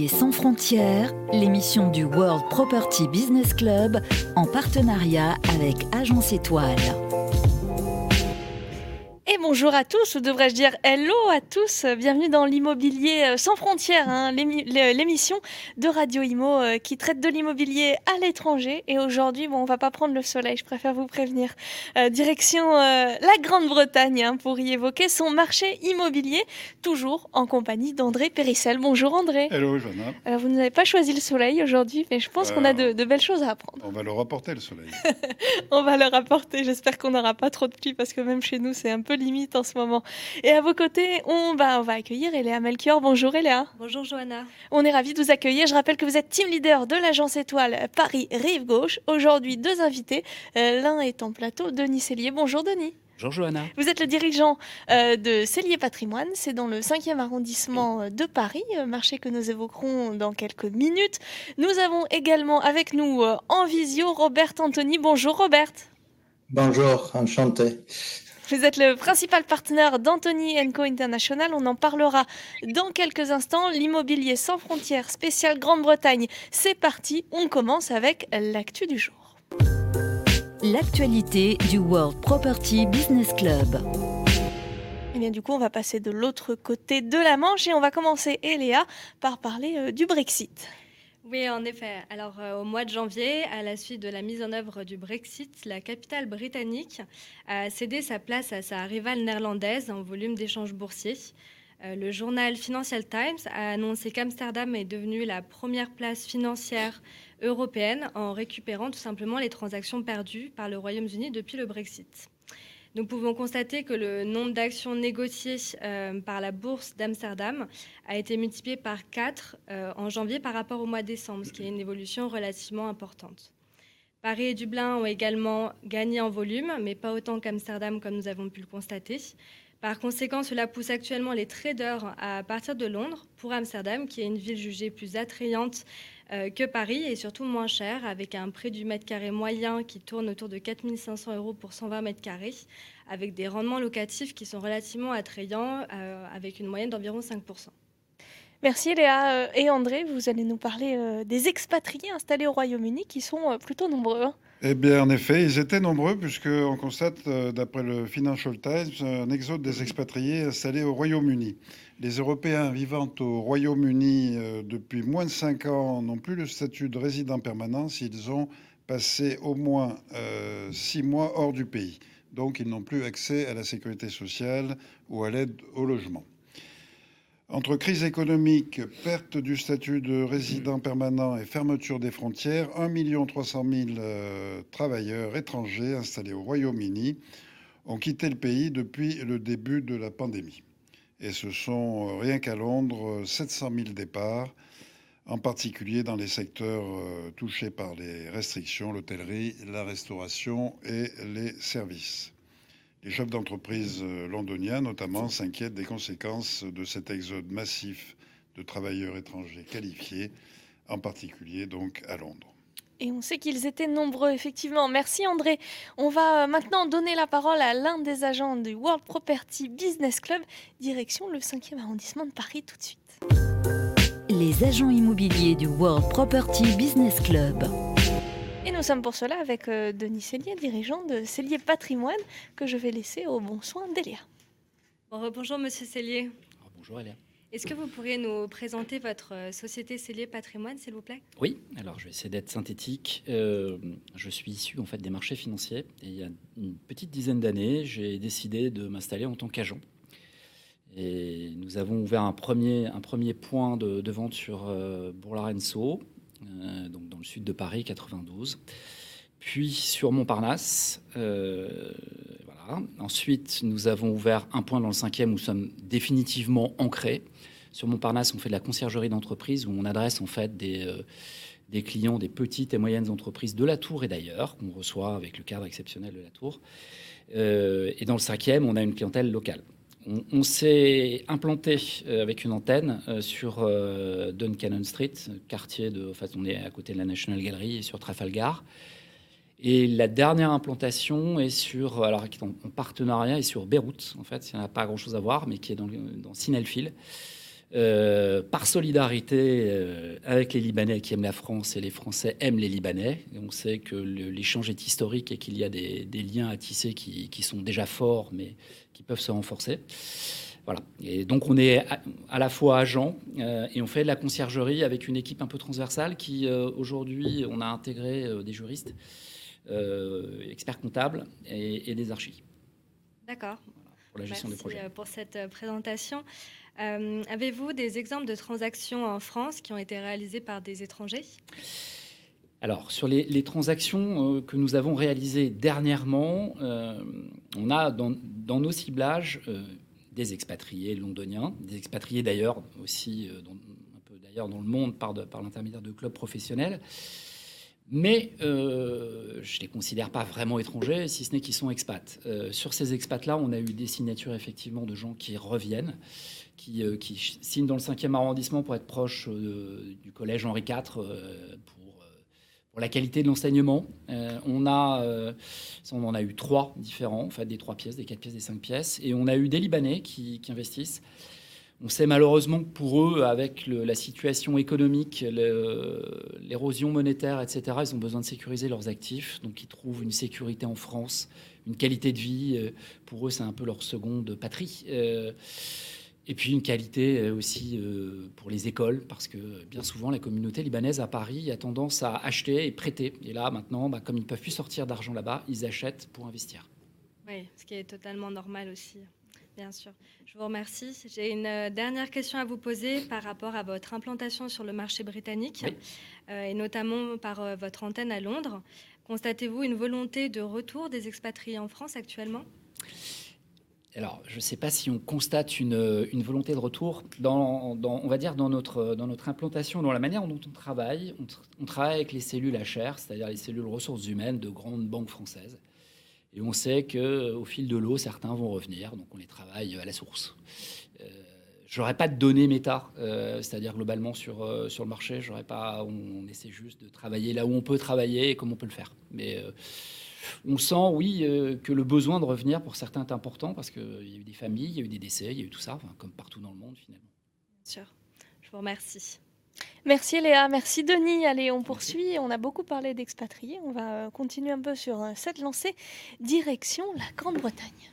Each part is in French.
Immobilier sans frontières, l'émission du World Property Business Club en partenariat avec Agence Étoile. Et bonjour à tous, ou devrais-je dire hello à tous, bienvenue dans l'immobilier sans frontières, l'émission de Radio Imo qui traite de l'immobilier à l'étranger. Et aujourd'hui, on va pas prendre le soleil, je préfère vous prévenir. Direction la Grande-Bretagne pour y évoquer son marché immobilier, toujours en compagnie d'André Périssel. Bonjour André. Hello Johanna. Alors vous n'avez pas choisi le soleil aujourd'hui, mais je pense qu'on a de belles choses à apprendre. On va le rapporter le soleil. On va le rapporter, j'espère qu'on n'aura pas trop de pluie parce que même chez nous c'est un peu limite en ce moment. Et à vos côtés, on va accueillir Eléa Melchior. Bonjour Eléa. Bonjour Johanna. On est ravis de vous accueillir. Je rappelle que vous êtes team leader de l'agence Étoile Paris Rive Gauche. Aujourd'hui, deux invités. L'un est en plateau, Denis Cellier. Bonjour Denis. Bonjour Johanna. Vous êtes le dirigeant de Cellier Patrimoine, c'est dans le 5e arrondissement de Paris, marché que nous évoquerons dans quelques minutes. Nous avons également avec nous en visio Robert Anthony. Bonjour Robert. Bonjour, enchanté. Vous êtes le principal partenaire d'Anthony & Co International. On en parlera dans quelques instants. L'immobilier sans frontières spécial Grande-Bretagne, c'est parti. On commence avec l'actu du jour. L'actualité du World Property Business Club. Et bien du coup, on va passer de l'autre côté de la Manche et on va commencer, Eléa, par parler du Brexit. Oui, en effet. Alors, au mois de janvier, à la suite de la mise en œuvre du Brexit, la capitale britannique a cédé sa place à sa rivale néerlandaise en volume d'échanges boursiers. Le journal Financial Times a annoncé qu'Amsterdam est devenue la première place financière européenne en récupérant tout simplement les transactions perdues par le Royaume-Uni depuis le Brexit. Nous pouvons constater que le nombre d'actions négociées par la bourse d'Amsterdam a été multiplié par 4 en janvier par rapport au mois de décembre, ce qui est une évolution relativement importante. Paris et Dublin ont également gagné en volume, mais pas autant qu'Amsterdam comme nous avons pu le constater. Par conséquent, cela pousse actuellement les traders à partir de Londres pour Amsterdam, qui est une ville jugée plus attrayante que Paris et surtout moins chère, avec un prix du mètre carré moyen qui tourne autour de 4 500 € pour 120 mètres carrés, avec des rendements locatifs qui sont relativement attrayants, avec une moyenne d'environ 5%. Merci Léa. Et André, vous allez nous parler des expatriés installés au Royaume-Uni qui sont plutôt nombreux. Eh bien, en effet, ils étaient nombreux puisqu'on constate, d'après le Financial Times, un exode des expatriés installés au Royaume-Uni. Les Européens vivant au Royaume-Uni depuis moins de 5 ans n'ont plus le statut de résident permanent s'ils ont passé au moins 6 mois hors du pays. Donc, ils n'ont plus accès à la sécurité sociale ou à l'aide au logement. Entre crise économique, perte du statut de résident permanent et fermeture des frontières, 1 300 000 travailleurs étrangers installés au Royaume-Uni ont quitté le pays depuis le début de la pandémie. Et ce sont, rien qu'à Londres, 700 000 départs, en particulier dans les secteurs touchés par les restrictions, l'hôtellerie, la restauration et les services. Les chefs d'entreprise londoniens, notamment, s'inquiètent des conséquences de cet exode massif de travailleurs étrangers qualifiés, en particulier donc à Londres. Et on sait qu'ils étaient nombreux, effectivement. Merci André. On va maintenant donner la parole à l'un des agents du World Property Business Club, direction le 5e arrondissement de Paris tout de suite. Les agents immobiliers du World Property Business Club. Et nous sommes pour cela avec Denis Cellier, dirigeant de Cellier Patrimoine, que je vais laisser au bon soin d'Eléa. Bonjour Monsieur Cellier. Bonjour Eléa. Est-ce que vous pourriez nous présenter votre société Cellier Patrimoine, s'il vous plaît ? Oui, alors je vais essayer d'être synthétique. Je suis issu en fait des marchés financiers et il y a une petite dizaine d'années, j'ai décidé de m'installer en tant qu'agent. Et nous avons ouvert un premier point de vente sur Bourg-la-Reine-Sceaux, donc dans le sud de Paris, 92. Puis sur Montparnasse, voilà. Ensuite, nous avons ouvert un point dans le 5e où nous sommes définitivement ancrés. Sur Montparnasse, on fait de la conciergerie d'entreprise où on adresse en fait des clients, des petites et moyennes entreprises de la Tour et d'ailleurs, qu'on reçoit avec le cadre exceptionnel de la Tour. Et dans le 5e, on a une clientèle locale. On s'est implanté avec une antenne sur Duncannon Street, quartier de... En fait, on est à côté de la National Gallery et sur Trafalgar. Et la dernière implantation est sur... Alors, qui est en partenariat, est sur Beyrouth, en fait. Il n'y en a pas grand-chose à voir, mais qui est dans Sinelfil, par solidarité avec les Libanais qui aiment la France et les Français aiment les Libanais. Et on sait que l'échange est historique et qu'il y a des liens à tisser qui sont déjà forts, mais qui peuvent se renforcer. Voilà. Et donc on est à la fois agent et on fait de la conciergerie avec une équipe un peu transversale qui aujourd'hui on a intégré des juristes, experts comptables et des archis. D'accord. Voilà, pour la gestion des projets. Merci pour cette présentation. Avez-vous des exemples de transactions en France qui ont été réalisées par des étrangers ? Alors, sur les transactions que nous avons réalisées dernièrement, on a dans nos ciblages des expatriés londoniens, des expatriés d'ailleurs aussi un peu d'ailleurs dans le monde par l'intermédiaire de clubs professionnels. Mais je ne les considère pas vraiment étrangers, si ce n'est qu'ils sont expats. Sur ces expats-là, on a eu des signatures effectivement de gens qui reviennent, qui signent dans le 5e arrondissement pour être proche du collège Henri IV, pour la qualité de l'enseignement. On en a eu 3 différents, en fait, des 3 pièces, des 4 pièces, des 5 pièces. Et on a eu des Libanais qui investissent. On sait malheureusement que pour eux, avec la situation économique, l'érosion monétaire, etc., ils ont besoin de sécuriser leurs actifs. Donc, ils trouvent une sécurité en France, une qualité de vie. Pour eux, c'est un peu leur seconde patrie. Et puis, une qualité aussi pour les écoles, parce que bien souvent, la communauté libanaise à Paris a tendance à acheter et prêter. Et là, maintenant, comme ils ne peuvent plus sortir d'argent là-bas, ils achètent pour investir. Oui, ce qui est totalement normal aussi. Bien sûr. Je vous remercie. J'ai une dernière question à vous poser par rapport à votre implantation sur le marché britannique, oui. Et notamment par votre antenne à Londres. Constatez-vous une volonté de retour des expatriés en France actuellement ? Alors, je ne sais pas si on constate une volonté de retour. On va dire dans notre implantation, dans la manière dont on travaille avec les cellules HR, c'est-à-dire les cellules ressources humaines de grandes banques françaises. Et on sait qu'au fil de l'eau, certains vont revenir, donc on les travaille à la source. Je n'aurais pas de données méta, c'est-à-dire globalement sur le marché, on essaie juste de travailler là où on peut travailler et comme on peut le faire. Mais on sent, oui, que le besoin de revenir pour certains est important parce qu'il y a eu des familles, il y a eu des décès, il y a eu tout ça, comme partout dans le monde finalement. Bien sûr, je vous remercie. Merci Léa, merci Denis. Allez, on poursuit. On a beaucoup parlé d'expatriés. On va continuer un peu sur cette lancée. Direction la Grande-Bretagne.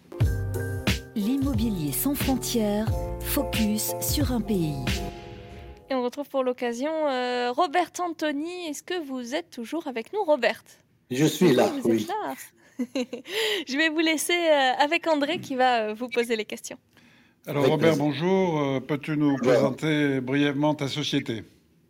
L'immobilier sans frontières, focus sur un pays. Et on retrouve pour l'occasion Robert Anthony. Est-ce que vous êtes toujours avec nous, Robert ? Je suis là, vous êtes là. Je vais vous laisser avec André qui va vous poser les questions. Alors Robert, bonjour. Peux-tu nous présenter brièvement ta société ?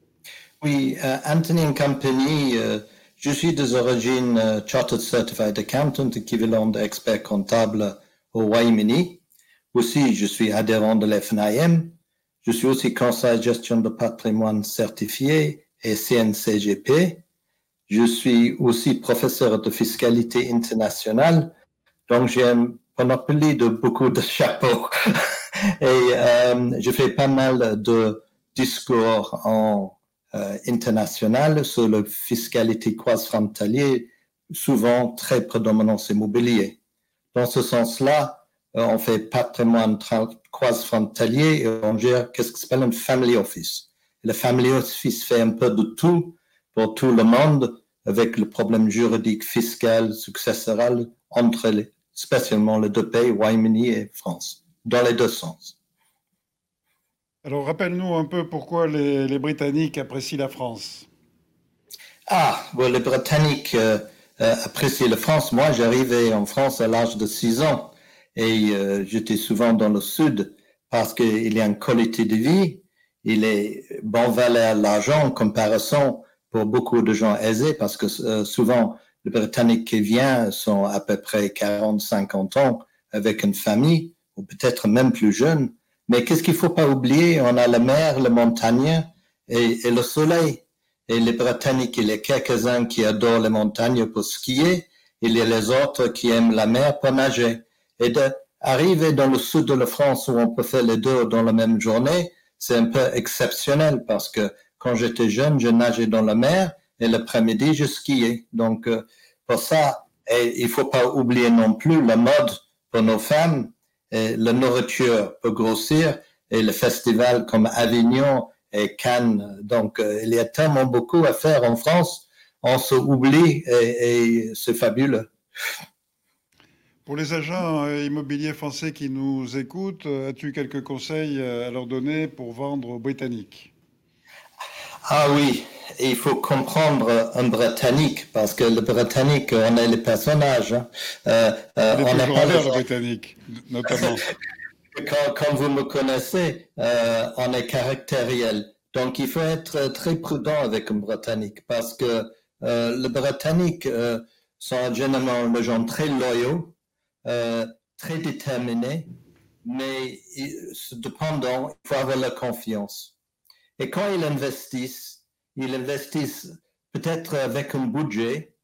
Oui, Anthony & Company, je suis des origines Chartered Certified Accountant, équivalent d'expert comptable au Royaume-Uni. Aussi, je suis adhérent de l'FNIM. Je suis aussi conseiller gestion de patrimoine certifié et CNCGP. Je suis aussi professeur de fiscalité internationale, donc j'ai un panoplie de beaucoup de chapeaux. Et je fais pas mal de discours en international sur la fiscalité cross-frontalière, souvent très prédominance immobilier. Dans ce sens-là, on fait patrimoine cross-frontalier et on gère qu'est-ce qu'on appelle un family office. Et le family office fait un peu de tout pour tout le monde avec le problème juridique, fiscal, successoral entre spécialement les 2 pays, Royaume-Uni et France, dans les 2 sens. Alors, rappelle-nous un peu pourquoi les Britanniques apprécient la France. Les Britanniques apprécient la France. Moi, j'arrivais en France à l'âge de 6 ans et j'étais souvent dans le sud parce qu'il y a une qualité de vie, il est bon valeur l'argent en comparaison pour beaucoup de gens aisés parce que souvent, les Britanniques qui viennent sont à peu près 40-50 ans avec une famille ou peut-être même plus jeunes. Mais qu'est-ce qu'il faut pas oublier? On a la mer, la montagne et le soleil. Et les Britanniques, il y a quelques-uns qui adorent les montagnes pour skier. Il y a les autres qui aiment la mer pour nager. Et d'arriver dans le sud de la France où on peut faire les deux dans la même journée, c'est un peu exceptionnel parce que quand j'étais jeune, je nageais dans la mer et l'après-midi, je skiais. Donc, pour ça, et il faut pas oublier non plus la mode pour nos femmes. Et la nourriture peut grossir et le festival comme Avignon et Cannes. Donc, il y a tellement beaucoup à faire en France. On se oublie et c'est fabuleux. Pour les agents immobiliers français qui nous écoutent, as-tu quelques conseils à leur donner pour vendre aux Britanniques? Ah oui, il faut comprendre un Britannique, parce que le Britannique, on est les personnages. Il est toujours en l'air, le Britannique, notamment. Comme vous me connaissez, on est caractériel. Donc, il faut être très prudent avec un Britannique, parce que les Britanniques sont généralement des gens très loyaux, très déterminés, mais cependant, il faut avoir la confiance. Et quand ils investissent peut-être avec un budget,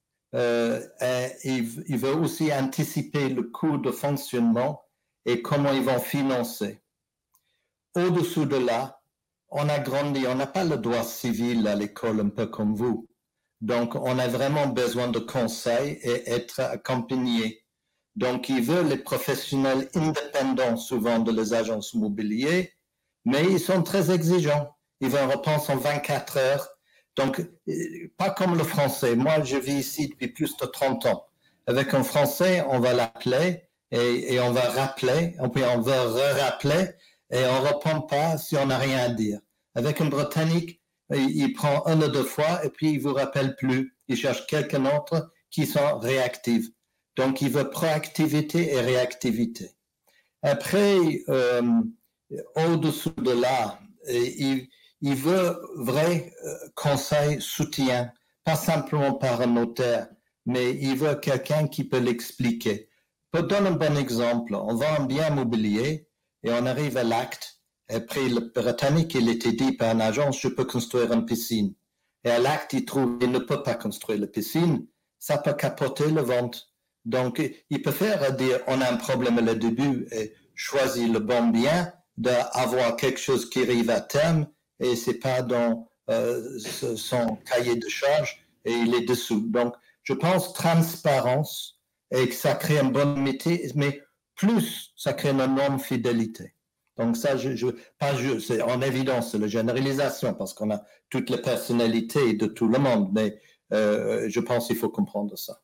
ils veulent aussi anticiper le coût de fonctionnement et comment ils vont financer. Au-dessous de là, on a grandi, on n'a pas le droit civil à l'école, un peu comme vous. Donc, on a vraiment besoin de conseils et être accompagné. Donc, ils veulent les professionnels indépendants, souvent de les agences immobilières, mais ils sont très exigeants. Ils veulent réponse en 24 heures. Donc, pas comme le français. Moi, je vis ici depuis plus de 30 ans. Avec un français, on va l'appeler et on va rappeler, puis on va rappeler et on ne répond pas si on n'a rien à dire. Avec un Britannique, il prend 1 ou 2 fois et puis il ne vous rappelle plus. Il cherche quelqu'un d'autre qui sont réactifs. Donc, il veut proactivité et réactivité. Après, au-dessous de là, il veut vrai conseil, soutien, pas simplement par un notaire, mais il veut quelqu'un qui peut l'expliquer. Pour donner un bon exemple, on vend un bien immobilier et on arrive à l'acte. Après, le Britannique, il était dit par un agent, je peux construire une piscine. Et à l'acte, il trouve qu'il ne peut pas construire la piscine. Ça peut capoter la vente. Donc, il peut faire dire, on a un problème au début et choisir le bon bien, d'avoir quelque chose qui arrive à terme et c'est pas dans son cahier de charge et il est dessous. Donc, je pense transparence et que ça crée un bon métier, mais plus ça crée une énorme fidélité. Donc ça, c'est en évidence, c'est la généralisation parce qu'on a toutes les personnalités de tout le monde, mais je pense qu'il faut comprendre ça.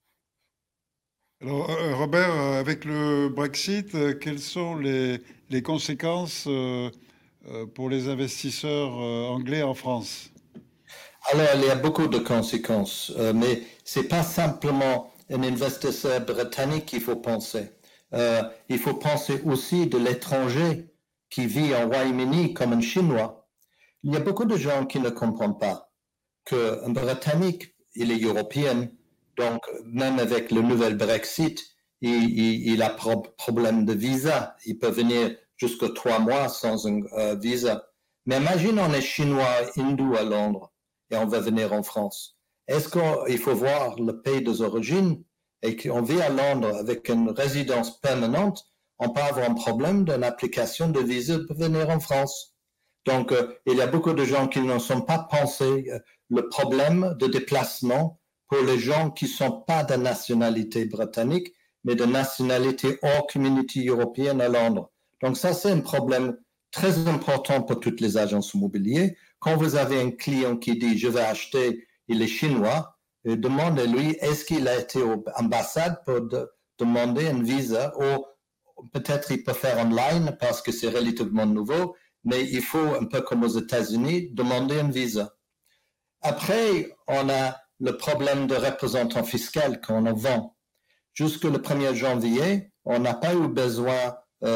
Alors, Robert, avec le Brexit, quelles sont les conséquences pour les investisseurs anglais en France? Alors, il y a beaucoup de conséquences, mais ce n'est pas simplement un investisseur britannique qu'il faut penser. Il faut penser aussi de l'étranger qui vit en Royaume-Uni comme un Chinois. Il y a beaucoup de gens qui ne comprennent pas qu'un Britannique, il est européen, donc même avec le nouvel Brexit, il a problème de visa. Il peut venir jusqu'à 3 mois sans un visa. Mais imagine on est Chinois, hindou à Londres et on va venir en France. Est-ce qu'il faut voir le pays des origines et qu'on vit à Londres avec une résidence permanente, on peut avoir un problème d'une application de visa pour venir en France. Donc, il y a beaucoup de gens qui ne sont pas pensés le problème de déplacement pour les gens qui ne sont pas de nationalité britannique, mais de nationalité hors communauté européenne à Londres. Donc, ça, c'est un problème très important pour toutes les agences immobilières. Quand vous avez un client qui dit « je vais acheter », il est chinois, demandez-lui est-ce qu'il a été aux ambassades pour demander un visa ou peut-être il peut faire online parce que c'est relativement nouveau, mais il faut, un peu comme aux États-Unis, demander un visa. Après, on a le problème de représentant fiscal quand on vend. Jusque le 1er janvier, on n'a pas eu besoin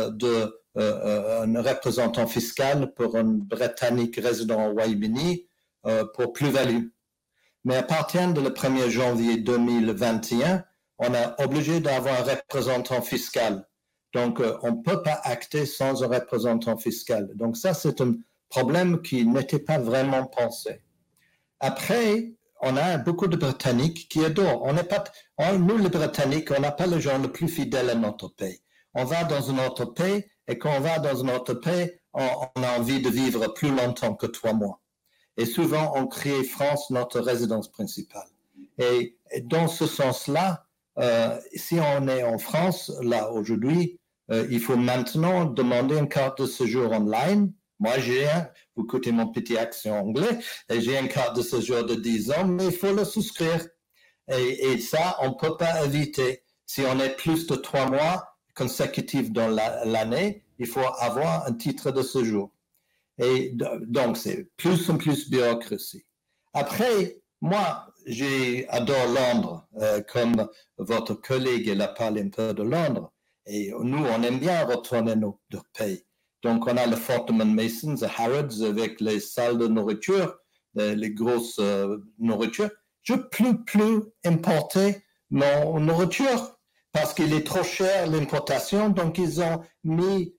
d'un représentant fiscal pour un Britannique résident au Royaume-Uni pour plus-value. Mais à partir de le 1er janvier 2021, on est obligé d'avoir un représentant fiscal. Donc, on ne peut pas acter sans un représentant fiscal. Donc, ça, c'est un problème qui n'était pas vraiment pensé. Après, on a beaucoup de Britanniques qui adorent. Nous, les Britanniques, on n'a pas les gens les plus fidèles à notre pays. On va dans un autre pays et quand on va dans un autre pays, on a envie de vivre plus longtemps que 3 mois. Et souvent, on crée France notre résidence principale. Et dans ce sens-là, si on est en France, là, aujourd'hui, il faut maintenant demander une carte de séjour online. Moi, vous écoutez mon petit accent anglais, et j'ai une carte de séjour de 10 ans, mais il faut le souscrire. Et ça, on ne peut pas éviter. Si on est plus de 3 mois consécutifs dans l'année, il faut avoir un titre de séjour. Et donc, c'est plus en plus bureaucratie. Après, moi, j'adore Londres, comme votre collègue, il a parlé un peu de Londres. Et nous, on aime bien retourner notre pays. Donc, on a le Fortnum Masons, le Harrods, avec les salles de nourriture, les grosses nourritures. Je ne peux plus importer mon nourriture parce qu'il est trop cher l'importation. Donc, ils ont mis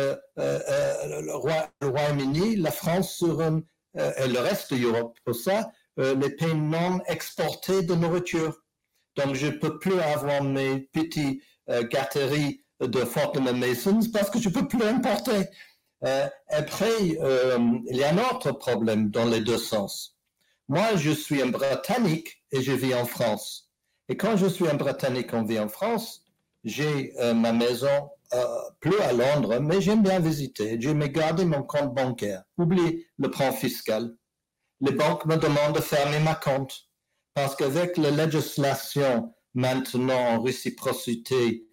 le Royaume-Uni, la France et le reste de l'Europe pour ça, les pays non exportés de nourriture. Donc, je ne peux plus avoir mes petits gâteries de Fortnum Masons parce que je ne peux plus importer. Après, il y a un autre problème dans les deux sens. Moi, je suis un Britannique et je vis en France. Et quand je suis un Britannique et on vit en France, j'ai ma maison plus à Londres, mais j'aime bien visiter. J'aime garder mon compte bancaire. Oublie le plan fiscal. Les banques me demandent de fermer ma compte parce qu'avec la législation maintenant en réciprocité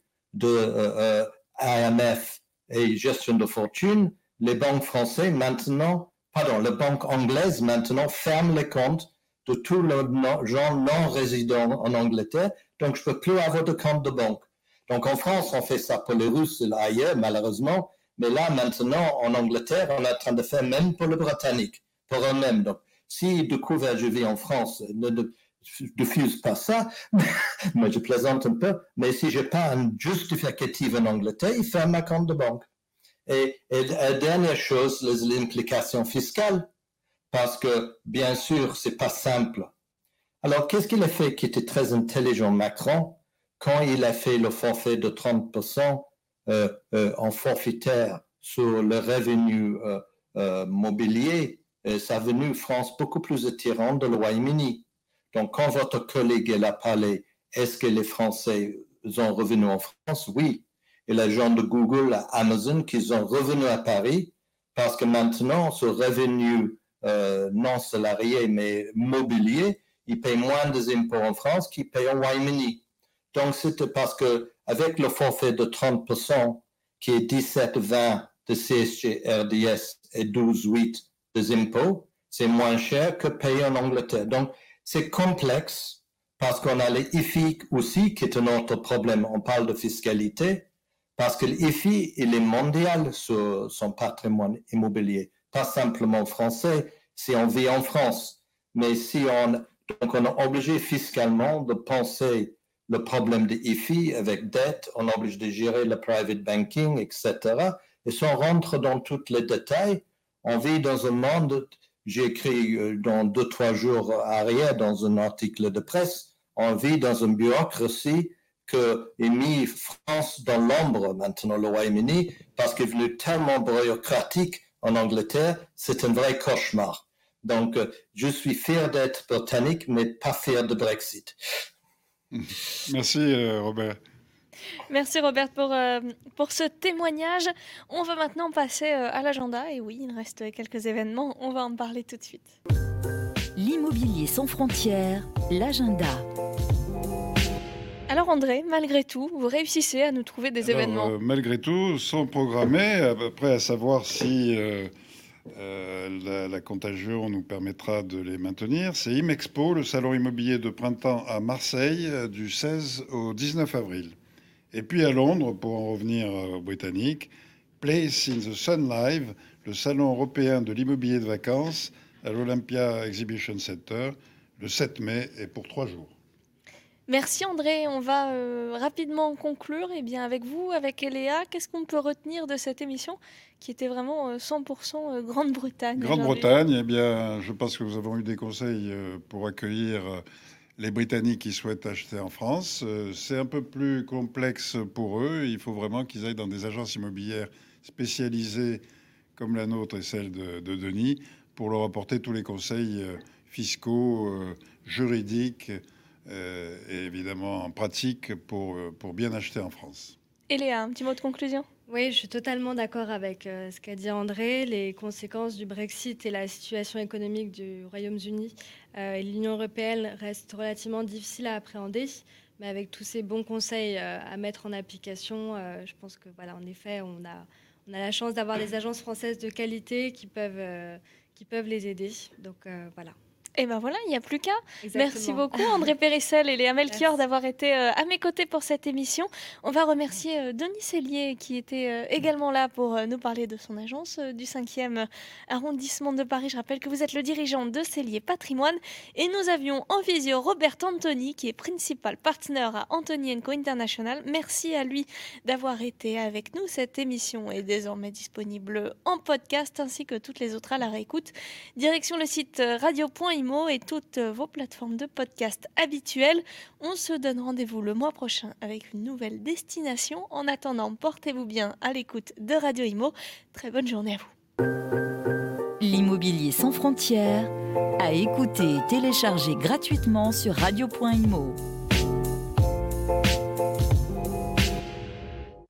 de IMF et gestion de fortune, les banques françaises maintenant, les banques anglaises maintenant ferment les comptes de tous les gens non résidents en Angleterre. Donc, je ne peux plus avoir de compte de banque. Donc, en France, on fait ça pour les Russes et ailleurs, malheureusement. Mais là, maintenant, en Angleterre, on est en train de faire même pour les Britanniques, pour eux-mêmes. Donc, si de couvert je vis en France, ne diffuse pas ça, mais je plaisante un peu. Mais si je n'ai pas un justificatif en Angleterre, ils ferment ma compte de banque. Et la dernière chose, les implications fiscales, parce que, bien sûr, c'est pas simple. Alors, qu'est-ce qu'il a fait qui était très intelligent, Macron, quand il a fait le forfait de 30% en forfaitaire sur le revenu mobilier, ça a venu France beaucoup plus attirant de le Royaume-Uni. Donc, quand votre collègue a parlé, est-ce que les Français ont revenu en France? Oui. Et les gens de Google, Amazon, qui sont revenus à Paris, parce que maintenant, ce revenu non salarié, mais mobilier, ils payent moins d'impôts en France qu'ils payent au Royaume-Uni. Donc, c'était parce que avec le forfait de 30%, qui est 17,20 de CSG, RDS et 12,8 des impôts, c'est moins cher que payer en Angleterre. Donc, c'est complexe parce qu'on a les IFI aussi, qui est un autre problème. On parle de fiscalité parce que l'IFI, il est mondial sur son patrimoine immobilier, pas simplement français si on vit en France. Mais si donc on est obligé fiscalement de penser le problème de IFI avec dette, on est obligé de gérer le private banking, etc. Et si on rentre dans tous les détails, on vit dans un monde, j'ai écrit dans 2-3 jours arrière dans un article de presse, on vit dans une bureaucratie que est mis France dans l'ombre maintenant, le Royaume-Uni, parce qu'il est devenu tellement bureaucratique en Angleterre, c'est un vrai cauchemar. Donc, je suis fier d'être britannique, mais pas fier de Brexit. Merci Robert. Merci Robert pour ce témoignage. On va maintenant passer à l'agenda. Et oui, il reste quelques événements. On va en parler tout de suite. L'immobilier sans frontières, l'agenda. Alors André, malgré tout, vous réussissez à nous trouver des événements. Malgré tout, sont programmés, après à savoir si la contagion nous permettra de les maintenir. C'est IMEXPO, le salon immobilier de printemps à Marseille, du 16 au 19 avril. Et puis à Londres, pour en revenir aux Britanniques, Place in the Sun Live, le salon européen de l'immobilier de vacances à l'Olympia Exhibition Center, le 7 mai et pour 3 jours. Merci André, on va rapidement conclure avec vous, avec Eléa. Qu'est-ce qu'on peut retenir de cette émission qui était vraiment 100% Grande-Bretagne? Grande-Bretagne, je pense que nous avons eu des conseils pour accueillir les Britanniques qui souhaitent acheter en France. C'est un peu plus complexe pour eux. Il faut vraiment qu'ils aillent dans des agences immobilières spécialisées comme la nôtre et celle de Denis pour leur apporter tous les conseils fiscaux, juridiques et évidemment en pratique pour bien acheter en France. Et Léa, un petit mot de conclusion ? Oui, je suis totalement d'accord avec ce qu'a dit André. Les conséquences du Brexit et la situation économique du Royaume-Uni et l'Union européenne restent relativement difficiles à appréhender. Mais avec tous ces bons conseils à mettre en application, je pense que voilà, en effet, on a la chance d'avoir des agences françaises de qualité qui peuvent les aider. Donc voilà. Et ben voilà, il n'y a plus qu'à. Exactement. Merci beaucoup André Périssel et Léa Melchior Merci. d'avoir été à mes côtés pour cette émission. On va remercier Denis Sellier qui était également là pour nous parler de son agence du 5e arrondissement de Paris. Je rappelle que vous êtes le dirigeant de Sellier Patrimoine. Et nous avions en visio Robert Anthony qui est principal partner à Anthony & Co International. Merci à lui d'avoir été avec nous. Cette émission est désormais disponible en podcast ainsi que toutes les autres à la réécoute. Direction le site radio.imo et toutes vos plateformes de podcast habituelles. On se donne rendez-vous le mois prochain avec une nouvelle destination. En attendant, portez-vous bien à l'écoute de Radio Imo. Très bonne journée à vous. L'immobilier sans frontières, à écouter et télécharger gratuitement sur radio.imo.